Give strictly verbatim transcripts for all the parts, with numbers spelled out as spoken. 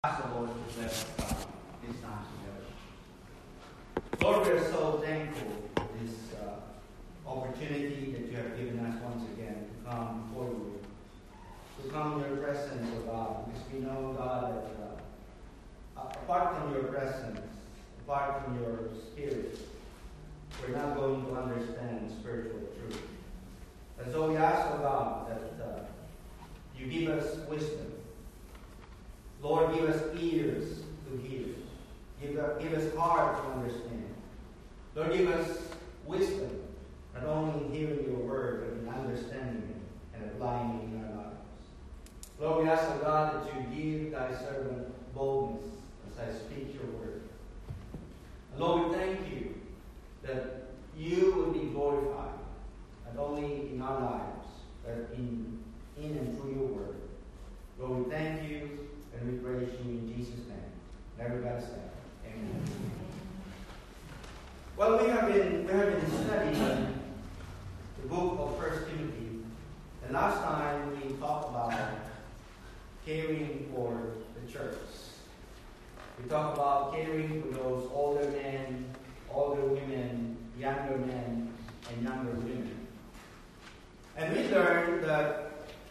Possible to bless God this time together. Lord, we are so thankful for this uh, opportunity that you have given us once again to come before you, to come in your presence, O God, because we know, God, that uh, apart from your presence, apart from your Spirit, we're not going to understand spiritual truth. And so we ask, O God, that uh, you give us wisdom. Lord, give us ears to hear. Give, uh, give us heart to understand. Lord, give us wisdom, not only in hearing your word, but in understanding it and applying it in our lives. Lord, we ask, O God, that you give thy servant boldness as I speak your word. And Lord, we thank you that you will be glorified, not only in our lives, but in, in and through your word. Lord, we thank you. And we praise you in Jesus' name. Everybody say amen. Well, we have been we have been studying the book of First Timothy. And last time we talked about caring for the church. We talked about caring for those older men, older women, younger men, and younger women. And we learned that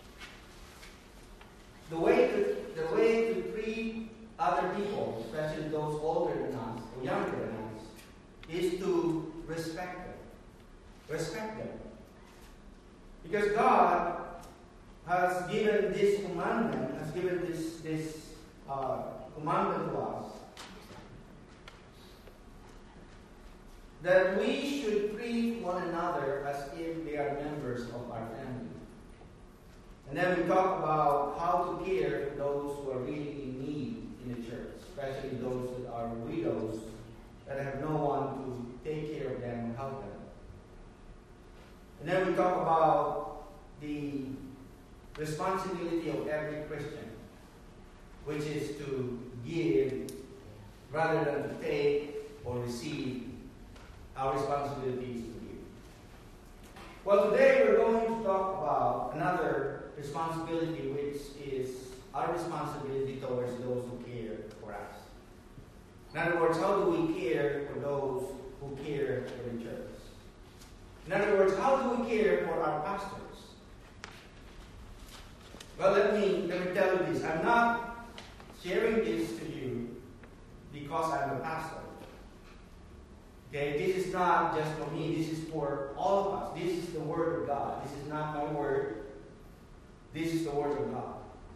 the way to The way to treat other people, especially those older than us or younger than us, is to respect them. Respect them. Because God has given this commandment, has given this, this uh, commandment to us, that we should treat one another as if they are members of our family. And then we talk about how to care for those who are really in need in the church, especially those that are widows that have no one to take care of them and help them. And then we talk about the responsibility of every Christian, which is to give rather than to take or receive. Our responsibility is to give. Well, today we're going to talk about another responsibility, which is our responsibility towards those who care for us. In other words, how do we care for those who care for the church? In other words, how do we care for our pastors? Well, let me, let me tell you this. I'm not sharing this to you because I'm a pastor. Okay, this is not just for me. This is for all of us. This is the Word of God. This is not my word. This is the Word of God.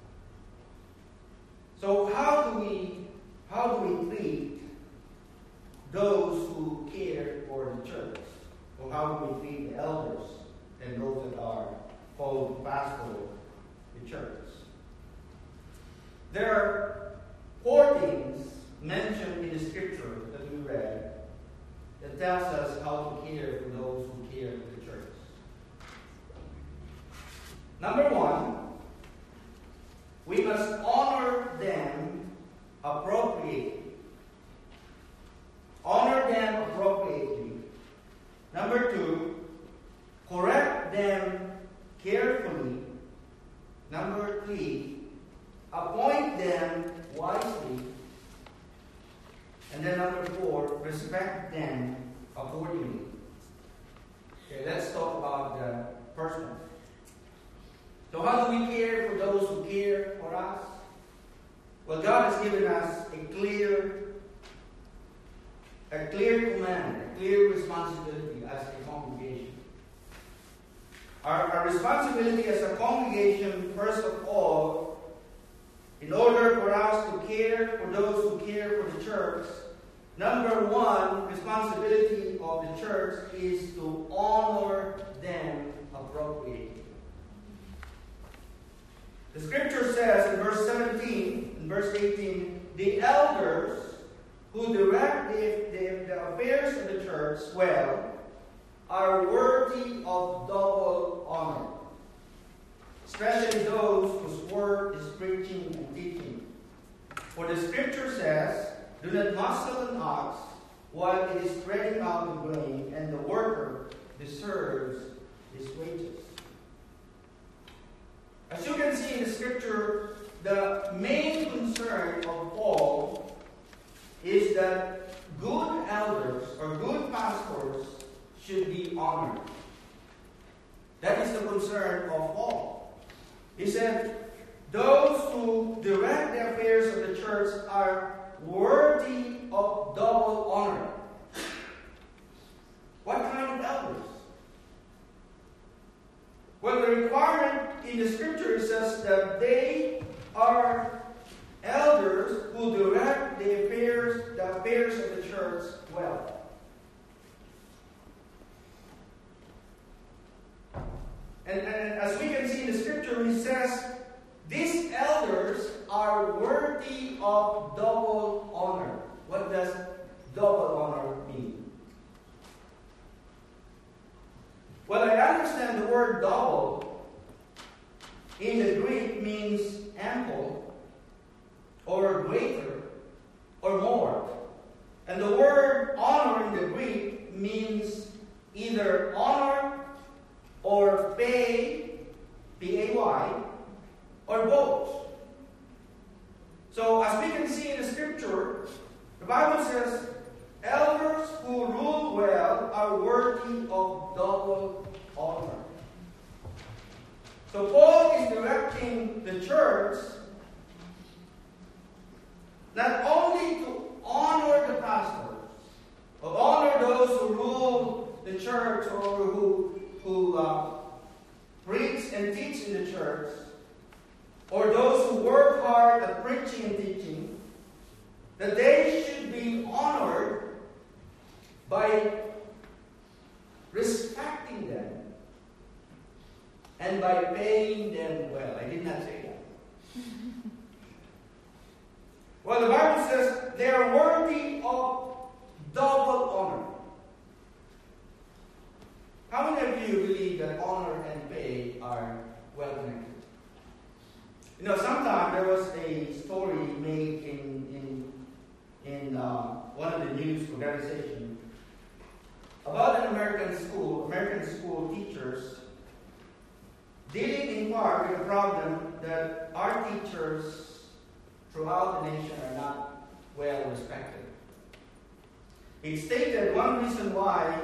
So how do we how do we treat those who care for the church? Or how do we treat the elders and those that are called pastoral the church? There are four things mentioned in the scripture that we read that tells us how to care for those who care for the church. Number one, we must honor them appropriately. Honor them appropriately. Number two, correct them carefully. Number three, appoint them wisely. And then number four, respect them accordingly. Okay, let's talk about the first one. So how do we care for those who care for us? Well, God has given us a clear, a clear command, a clear responsibility as a congregation. Our, our responsibility as a congregation, first of all, in order for us to care for those who care for the church, number one responsibility of the church is to honor them appropriately. The scripture says in verse seventeen and verse eighteen, the elders who direct the, the, the affairs of the church well are worthy of double honor, especially those whose work is preaching and teaching. For the scripture says, do not muzzle an ox while it is spreading out the grain, and the worker deserves his wages. As you can see in the scripture, the main concern of Paul is that good elders or good pastors should be honored. That is the concern of Paul. He said, those who direct the affairs of the church are worthy of double honor. What kind of elders? Well, the requirement in the scripture says that they are elders who direct the affairs, the affairs of the church well. And, and as we can see in the scripture, he says, these elders are worthy of double honor. What does double honor mean? Well, I understand the word double in the Greek means ample or greater or more. And the word honor in the Greek means either honor or pay, P A Y, or both. So as we can see in the scripture, the Bible says, elders who rule well are worthy of double honor. So Paul is directing the church not only to honor the pastors, or honor those who rule the church or who, who uh, preach and teach in the church, or those who work hard at preaching and teaching, that they should be honored by respecting them and by paying them well. I did not say that. Well, the Bible says they are worthy of double honor. How many of you believe that honor and pay are well connected? You know, sometime there was a story made in in in uh, one of the news organizations about an American school, American school teachers dealing in part with the problem that our teachers throughout the nation are not well respected. It stated one reason why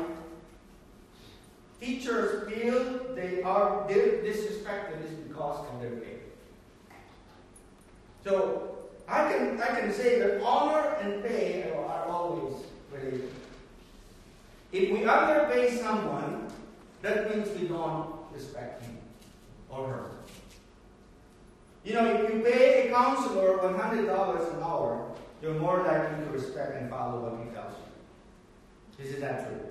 teachers feel they are disrespected is because of their pay. So I can I can say that honor and pay are, are always related. If we underpay someone, that means we don't respect him or her. You know, if you pay a counselor one hundred dollars an hour, you're more likely to respect and follow what he tells you. Isn't that true?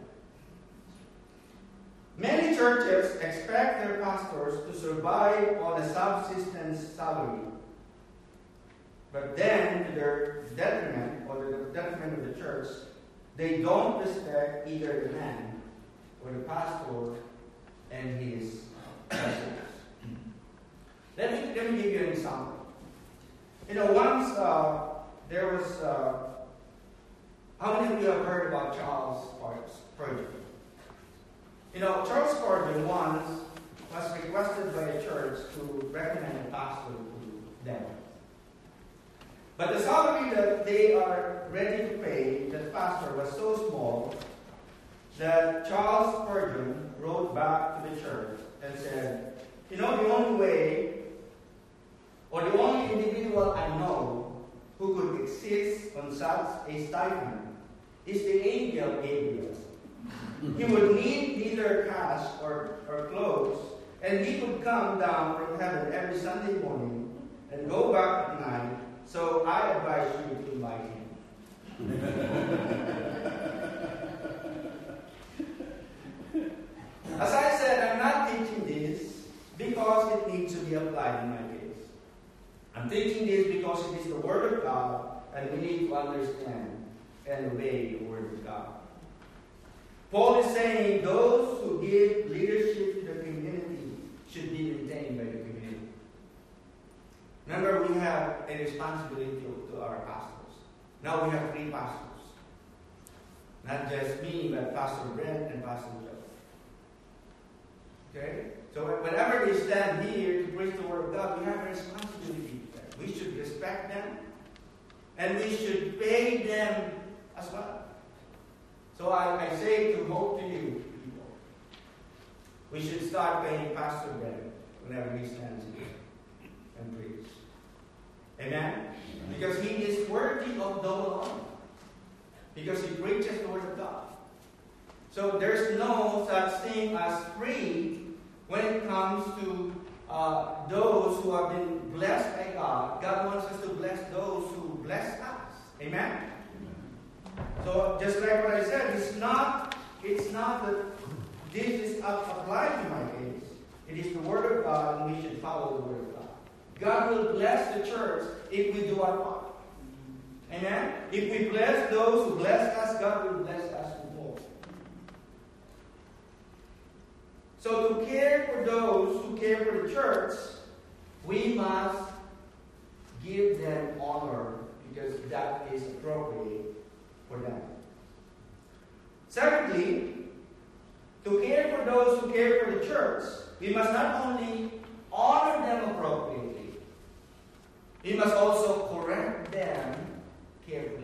Many churches expect their pastors to survive on a subsistence salary. But then, to their detriment, or to the detriment of the church, they don't respect either the man or the pastor and his messengers. Let me, let me give you an example. You know, once uh, there was, uh, how many of you have heard about Charles Spurgeon? You know, Charles Spurgeon once was requested by a church to recommend a pastor to them. But the salary that they are ready to pay that pastor was so small that Charles Spurgeon wrote back to the church and said, you know, the only way, or the only individual I know who could exist on such a stipend is the angel Gabriel. He would need neither cash or, or clothes, and he would come down from heaven every Sunday morning and go back at night. So I advise you to invite him. As I said, I'm not teaching this because it needs to be applied in my case. I'm teaching this because it is the Word of God, and we need to understand and obey the Word of God. Paul is saying those who give leadership to the community should be retained by the community. Remember, we have a responsibility to, to our pastors. Now we have three pastors. Not just me, but Pastor Brent and Pastor Joe. Okay? So whenever they stand here to preach the Word of God, we have a responsibility to them. We should respect them, and we should pay them as well. So I, I say to hope to you, people, we should start paying Pastor Ben whenever he stands here and preach. Amen? Because he is worthy of no honor. Because he preaches the word of God. So there's no such thing as free when it comes to uh, those who have been blessed by God. God wants us to bless those who bless us. Amen? So just like what I said, it's not, it's not that this is applied to my case. It is the word of God, and we should follow the word of God. God will bless the church if we do our part. Amen? If we bless those who bless us, God will bless us more. So to care for those who care for the church, we must give them honor because that is appropriate for them. Secondly, to care for those who care for the church, we must not only honor them appropriately, we must also correct them carefully.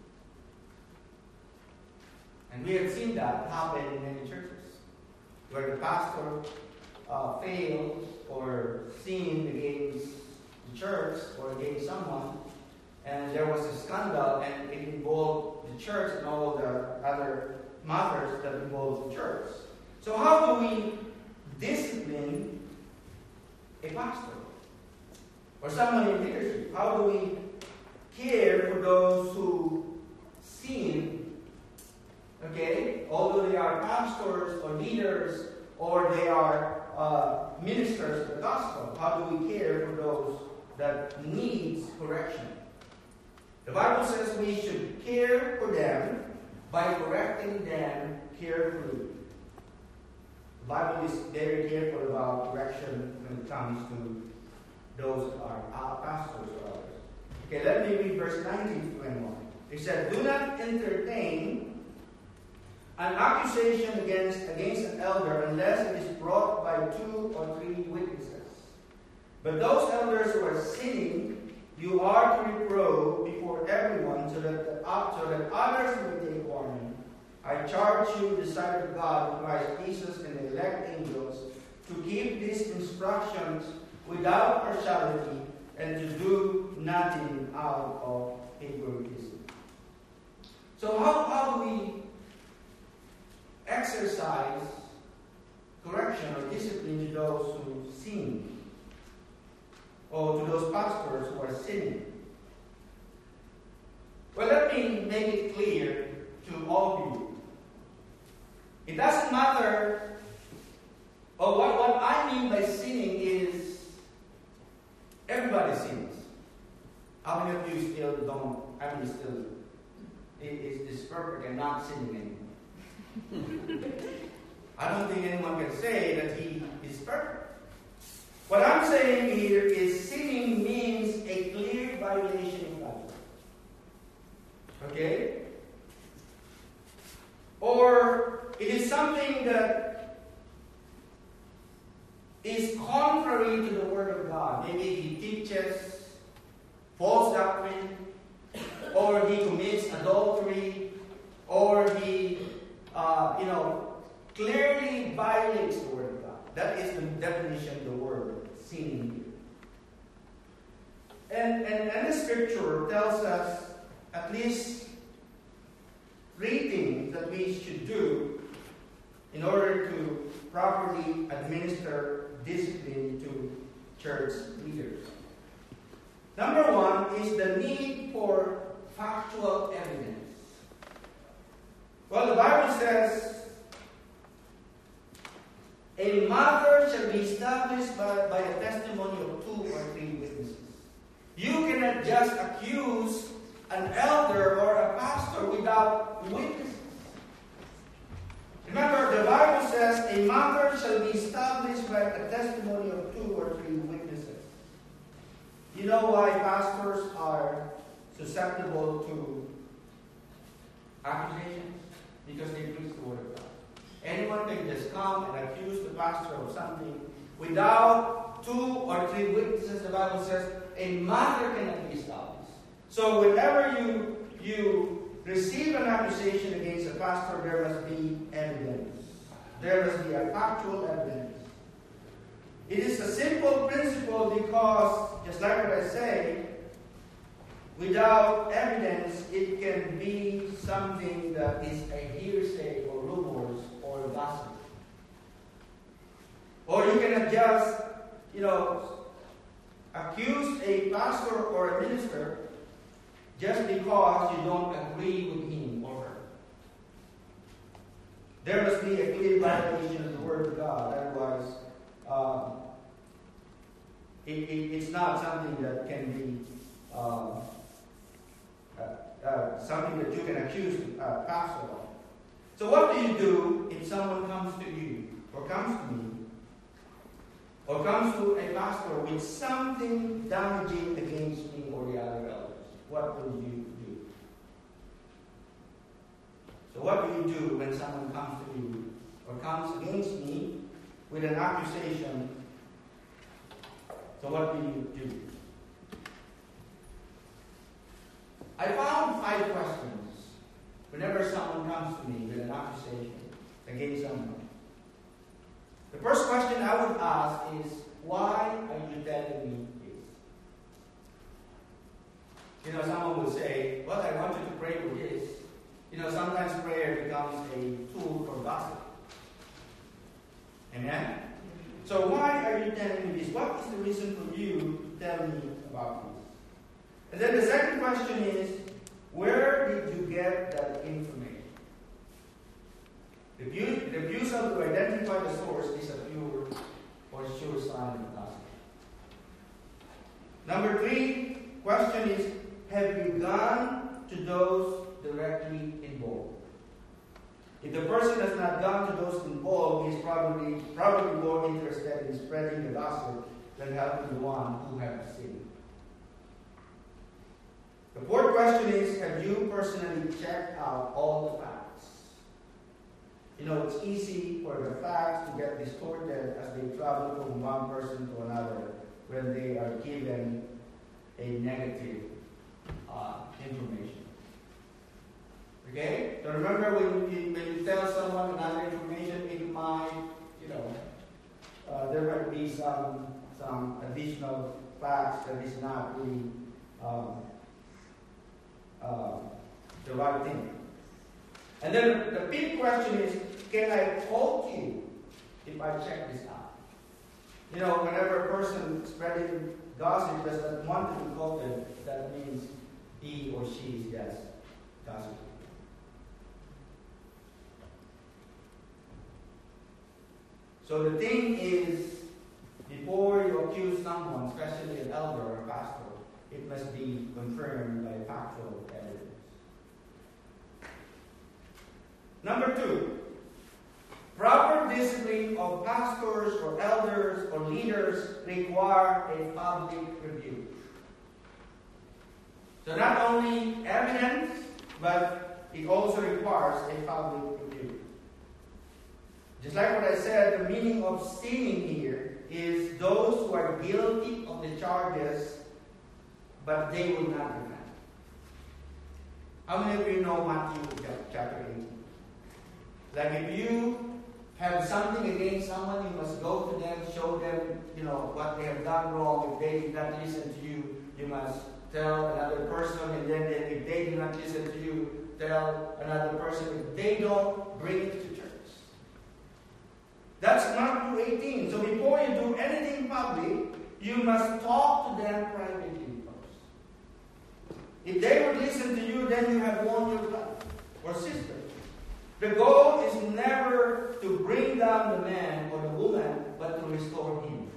And we have seen that happen in many churches, where the pastor uh, fails or sinned against the church or against someone, and there was a scandal, and it involved the church and all the other matters that involve the church. So how do we discipline a pastor or someone in leadership? How do we care for those who sin, okay, although they are pastors or leaders or they are uh, ministers of the gospel? How do we care for those that needs correction? The Bible says we should care for them by correcting them carefully. The Bible is very careful about correction when it comes to those that are our pastors or others. Okay, let me read verse nineteen to twenty-one. It said, "Do not entertain an accusation against, against an elder unless it is brought by two or three witnesses. But those elders who are sinning, you are to reprove before everyone so that, the, uh, so that others may take warning. I charge you in the sight of God and Christ Jesus and the elect angels to keep these instructions without partiality and to do nothing out of favoritism." So how, how do we exercise correction or discipline to those who sin? Or to those pastors who are sinning? Well, let me make it clear to all of you. It doesn't matter, or what, what I mean by sinning is everybody sins. How many of you still don't, I mean still, is, is perfect and not sinning anymore? I don't think anyone can say that he is perfect. What I'm saying here is sinning means a clear violation of God. Okay? Or it is something that is contrary to the Word of God. Maybe he teaches false doctrine, or he commits adultery, or he, uh, you know, clearly violates the Word of God. That is the definition of the word sinning here. And, and, and the scripture tells us at least three things that we should do in order to properly administer discipline to church leaders. Number one is the need for factual evidence. Well, the Bible says, "A matter shall be established by, by a testimony of two or three witnesses." You cannot just accuse an elder or a pastor without witnesses. Remember, the Bible says, "A matter shall be established by a testimony of two or three witnesses." You know why pastors are susceptible to accusations? Because they preach the Word of God. Anyone can just come and accuse the pastor of something without two or three witnesses. The Bible says a matter cannot be established. So whenever you, you receive an accusation against a pastor, there must be evidence. There must be a factual evidence. It is a simple principle because, just like what I say, without evidence, it can be something that is a hearsay or rumors or gossip. Or you cannot just, you know, accuse a pastor or a minister just because you don't agree with him or her. There must be a clear violation of the Word of God. Otherwise, um, it, it, it's not something that can be um, uh, uh, something that you can accuse a pastor of. So what do you do if someone comes to you or comes to me or comes to a pastor with something damaging against me or the other elders? What will you do? So what do you do when someone comes to you or comes against me with an accusation? So what do you do? I found five questions whenever someone comes to me with an accusation against someone. The first question I would ask is, why are you telling me this? You know, someone will say, well, I want you to pray for this. You know, sometimes prayer becomes a tool for gossip. Amen? So why are you telling me this? What is the reason for you to tell me about this? And then the second question is, where did you get that information? The refusal to identify the source is a pure or sure sign of gossip. Number three, question is, have you gone to those directly involved? If the person has not gone to those involved, he's probably probably more interested in spreading the gossip than helping the one who has sinned. The fourth question is, have you personally checked out all the facts? You know, it's easy for the facts to get distorted as they travel from one person to another when they are given a negative uh, information. Okay? So remember, when you, when you tell someone another information, it might, you know, uh, there might be some some additional facts that is not really um, uh, the right thing. And then the big question is, can I quote you if I check this out? You know, whenever a person spreading gossip does not want to be quoted, that means he or she is just gossiping. So the thing is, before you accuse someone, especially an elder or a pastor, it must be confirmed by factual evidence. Number two, proper discipline of pastors or elders or leaders require a public rebuke. So not only evidence, but it also requires a public rebuke. Just like what I said, the meaning of sinning here is those who are guilty of the charges, but they will not repent. How many of you know Matthew chapter eighteen? Like if you have something against someone, you must go to them, show them, you know, what they have done wrong. If they did not listen to you, you must tell another person, and then if they do not listen to you, tell another person. If they don't, bring it to church. That's Matthew eighteen. So before you do anything public, you must talk to them privately first. If they would listen to you, then you have won your brother or sister. The goal is never to bring down the man or the woman, but to restore him.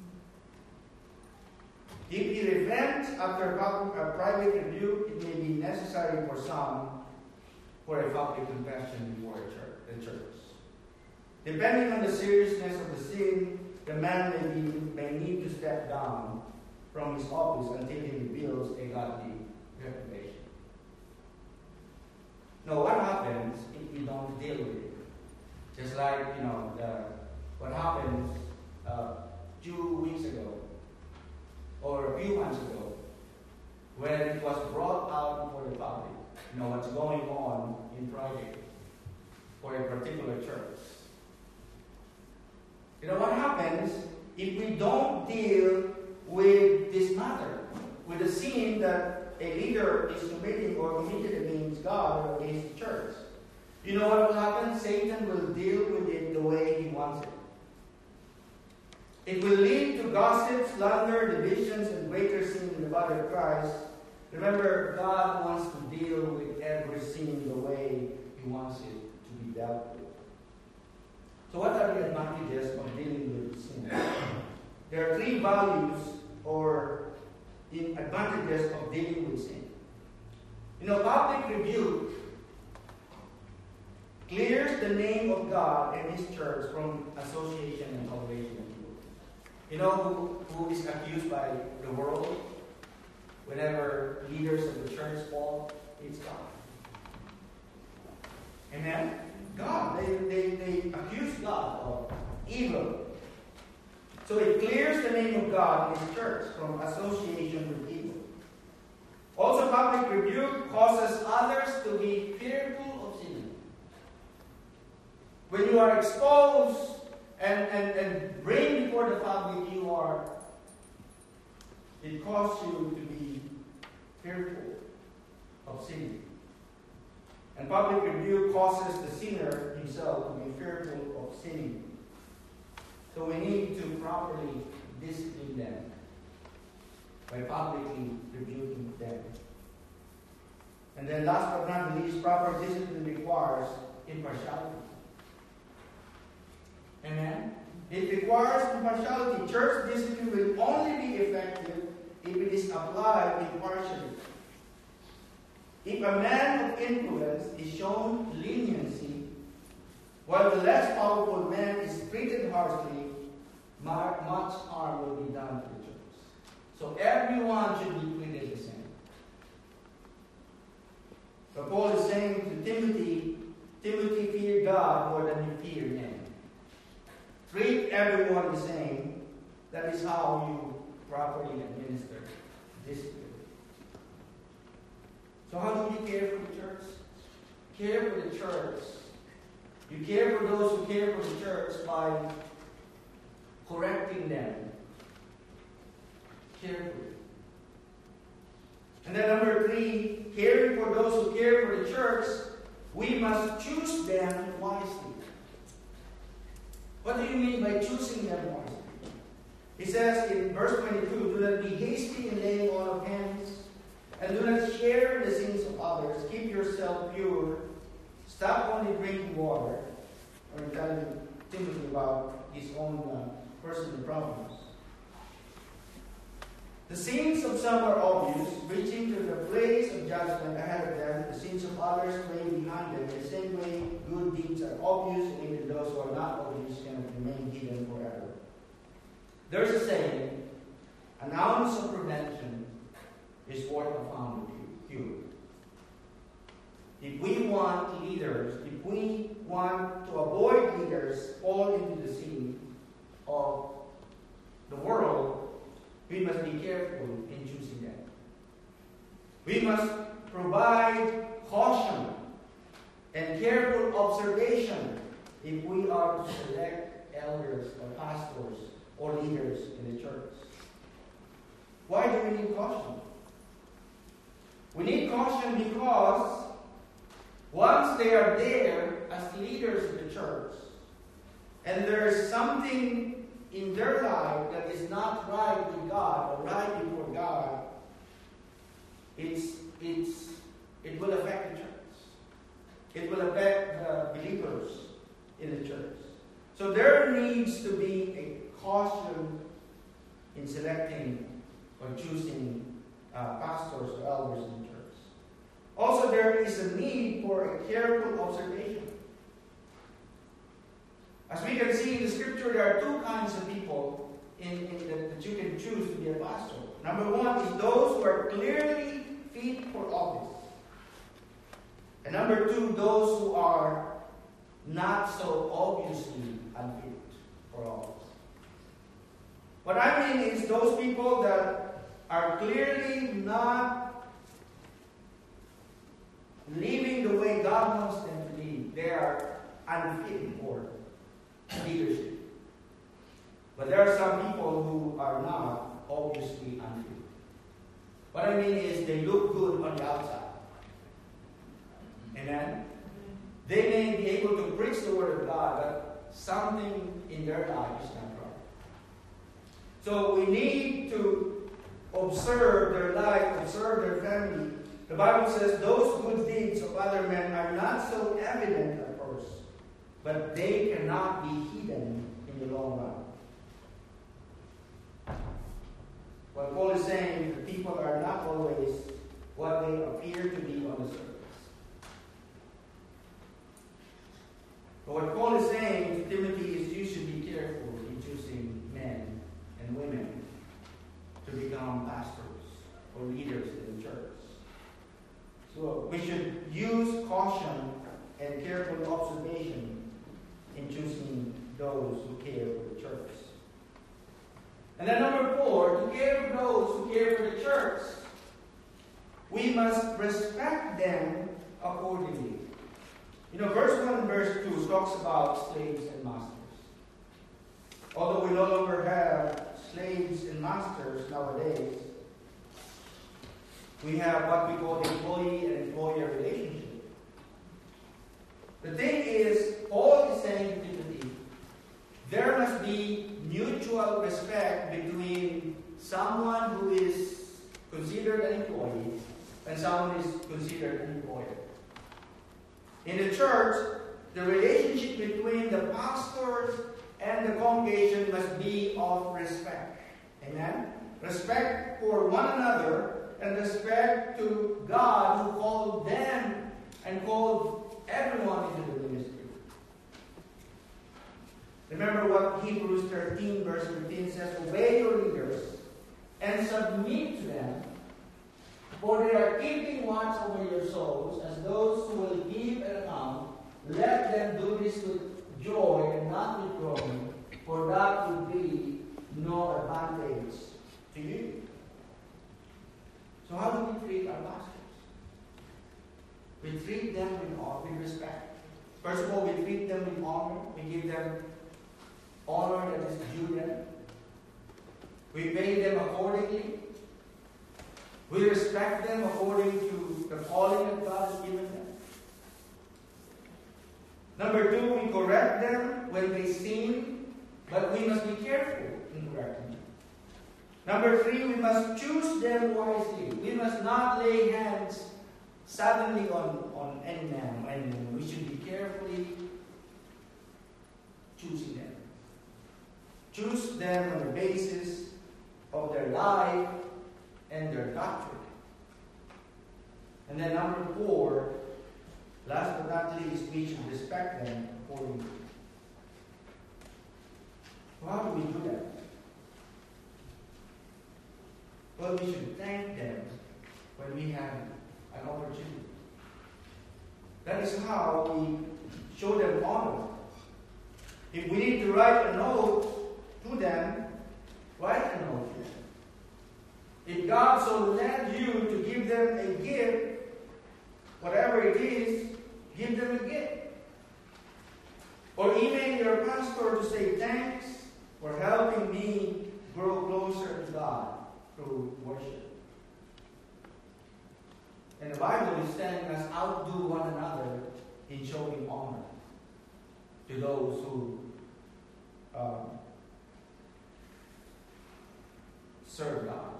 If he repents after a private rebuke, it may be necessary for some for a public confession before the church. Depending on the seriousness of the sin, the man may, be, may need to step down from his office until he reveals a godly reputation. Now, what happens if you don't deal with it? Just like, you know, the, what happened uh, two weeks ago, or a few months ago, you know, what's going on in private for a particular church. You know what happens if we don't deal with this matter, with the sin that a leader is committing or committed against God or against the church? You know what will happen? Satan will deal with it the way he wants it. It will lead to gossip, slander, divisions, and greater sin in the body of Christ. Remember, God wants to deal with every sin the way He wants it to be dealt with. So what are the advantages of dealing with sin? There are three values or in advantages of dealing with sin. You know, public rebuke clears the name of God and His church from association and toleration. You know who, who is accused by the world whenever leaders of the church fall? It's God. Amen? God. They, they, they accuse God of evil. So it clears the name of God and His church from association with evil. Also, public rebuke causes others to be fearful of sin. When you are exposed And, and, and bring before the public, you are, it causes you to be fearful of sin. And public rebuke causes the sinner himself to be fearful of sinning. So we need to properly discipline them by publicly rebuking them. And then last but not least, proper discipline requires impartiality. Amen? It requires impartiality. Church discipline will only be effective if it is applied impartially. If a man of influence is shown leniency, while the less powerful man is treated harshly, much harm will be done to the church. So everyone should be treated the same. But Paul is saying to Timothy, Timothy, fear God more than you fear men. Treat everyone the same. That is how you properly administer discipline. So how do you care for the church? Care for the church. You care for those who care for the church by correcting them carefully. And then number three, caring for those who care for the church, we must choose them wisely. What do you mean by choosing them wisely? He says in verse twenty-two, do not be hasty in laying on of hands, and do not share the sins of others. Keep yourself pure. Stop only drinking water. Or telling Timothy about his own uh, personal problems. The sins of some are obvious, reaching to the place of judgment ahead of them. The sins of others lay behind them. In the same way, good deeds are obvious, and even those who are not obvious cannot remain hidden forever. There's a saying, an ounce of prevention is worth a pound of cure. If we want leaders, if we want to avoid leaders fall into the sin of the world, we must be careful in choosing them. We must provide caution and careful observation if we are to select elders or pastors or leaders in the church. Why do we need caution? We need caution because once they are there as leaders of the church, and there is something in their life that is not right with God or right before God, it's, it's, it will affect the church. It will affect the believers in the church. So there needs to be a caution in selecting or choosing uh, pastors or elders in the church. Also, there is a need for a careful observation. As we can see in the scripture, there are two kinds of people in, in the, that you can choose to be a pastor. Number one is those who are clearly fit for office. And number two, those who are not so obviously unfit for office. What I mean is those people that are clearly not living the way God wants them to live, they are unfit for leadership. But there are some people who are not obviously unfit. What I mean is they look good on the outside. Amen? They may be able to preach the Word of God, but something in their life is not right. So we need to observe their life, observe their family. The Bible says those good deeds of other men are not so evident at first, but they cannot be hidden in the long run. What Paul is saying, the people are not always what they appear to be on the surface. But what Paul is saying to Timothy is you should be careful in choosing men and women to become pastors or leaders in the church. So we should use caution and careful observation in choosing those who care for the church. And then number four, to care for those who care for the church, we must respect them accordingly. You know, verse one and verse two talks about slaves and masters. Although we no longer have slaves and masters nowadays, we have what we call the employee and employer relationship. The thing is, Paul is saying to Timothy, there must be mutual respect between someone who is considered an employee and someone who is considered an employer. In the church, the relationship between the pastors and the congregation must be of respect. Amen? Respect for one another and respect to God who called them and called everyone into the ministry. Remember what Hebrews thirteen verse fifteen says, obey your leaders and submit to them, for they are keeping watch over your souls as those who will give an account. Let them do this with joy and not with groaning, for that would be no advantage to you. So how do we treat our pastors? We treat them with honor, with respect. First of all, we treat them with honor. We give them honor that is due them. We pay them accordingly. We respect them according to the calling that God has given them. Number two, we correct them when they sin, but we must be careful in correcting them. Number three, we must choose them wisely. We must not lay hands suddenly on, on any man or any woman. We should be carefully choosing them. Choose them on the basis of their life and their doctrine. And then number four, last but not least, we should respect them accordingly. Well, how do we do that? Well, we should thank them when we have an opportunity. That is how we show them honor. If we need to write a note to them, write a note to them. If God so led you to give them a gift, whatever it is, give them a gift. Or email your pastor to say thanks for helping me grow closer to God through worship. And the Bible is telling us outdo one another in showing honor to those who um, serve God.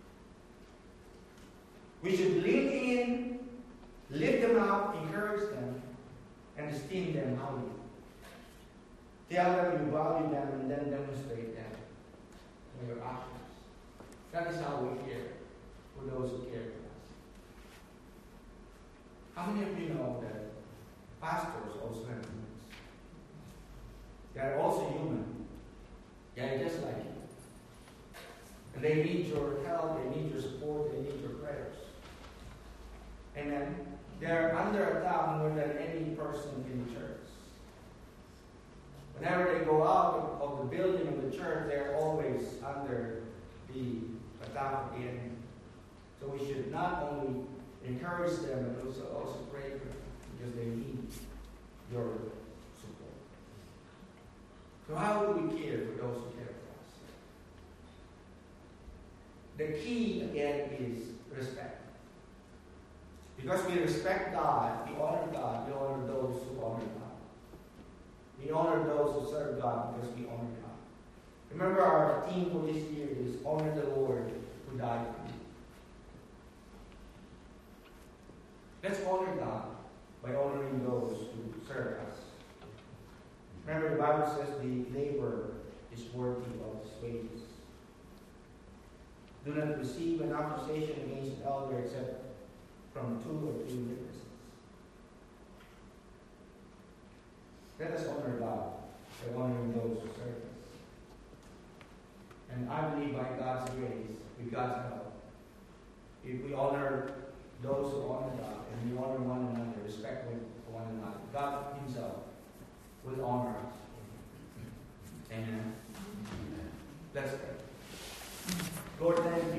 We should lean in, lift them up, encourage them, and esteem them highly. Tell them you value them and then demonstrate them in your actions. That is how we care for those who care for us. How many of you know that pastors also have needs? They are also human. They are just like you. And they need your help, they need your support, they need your prayers. Amen. They are under attack more than any person in the church. Whenever they go out of the building of the church, they are always under the attack of the enemy. So we should not only Encourage them and also, also pray for them because they need your support. So how do we care for those who care for us? The key, again, is respect. Because we respect God, we honor God, we honor those who honor God. We honor those who serve God because we honor God. Remember, our theme for this year is honor the Lord who died for you. Let's honor God by honoring those who serve us. Remember, the Bible says the laborer is worthy of his wages. Do not receive an accusation against an elder except from two or three witnesses. Let us honor God by honoring those who serve us. And I believe by God's grace, with God's help, if we honor those who honor God and we honor one another, respect one another, God Himself will honor us. Amen. Let's pray. Lord, thank you.